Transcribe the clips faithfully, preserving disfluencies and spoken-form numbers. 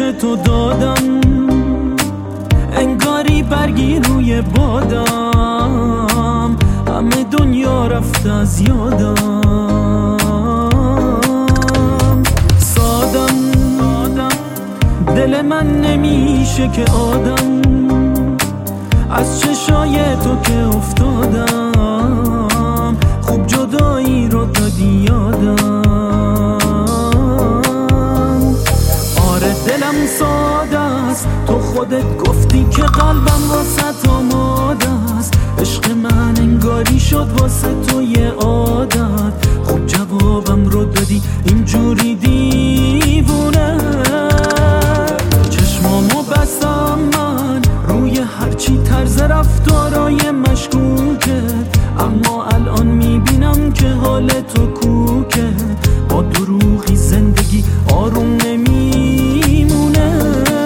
به تو دادم، انگاری برگی روی بادم، همه دنیا رفت از یادم. سادم دل من نمیشه که آدم، از چشای تو که افتادم، خوب جدایی رو دادی یادم. آره دلم ساده است، تو خودت گفتی که قلبم واسه آماده است. عشق من انگاری شد واسه تو یه عادت، خوب جوابم رو دادی اینجوری دیوونه. چشمامو بستم من روی هرچی طرز رفتارای مشکوکه، اما الان میبینم که حال تو کوکه. با دروغی زندگی آروم نمیمونه.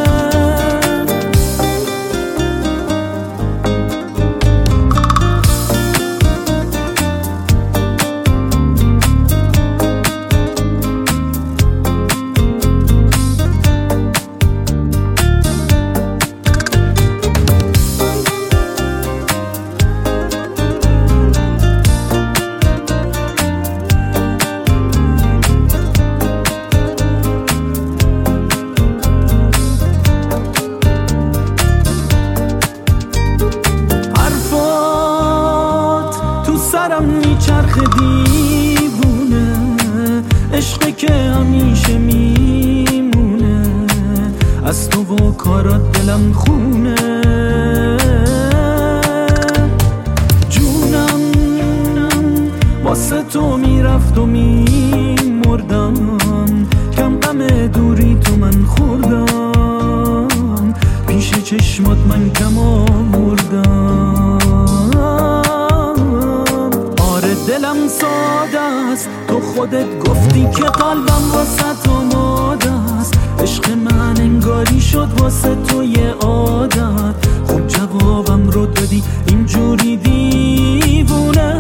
سرم میچرخ دیوونه، عشقی که همیشه میمونه. از تو و کارات دلم خونه. جونم واسه تو میرفت و میمردم، کم غم دوری تو من خوردم، پیش چشمات من کم آوردم. دلم ساده است، تو خودت گفتی که قلبم واسه آماده است. عشق من انگاری شد واسه تو یه عادت، خوب جوابم رو دادی اینجوری دیوونه.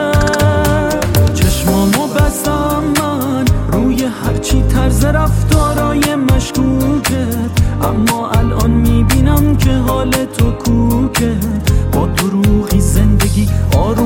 چشمامو بستم من روی هرچی طرز رفتارای مشکوکه، اما الان میبینم که حال تو کوکه. با دروغی زندگی آروم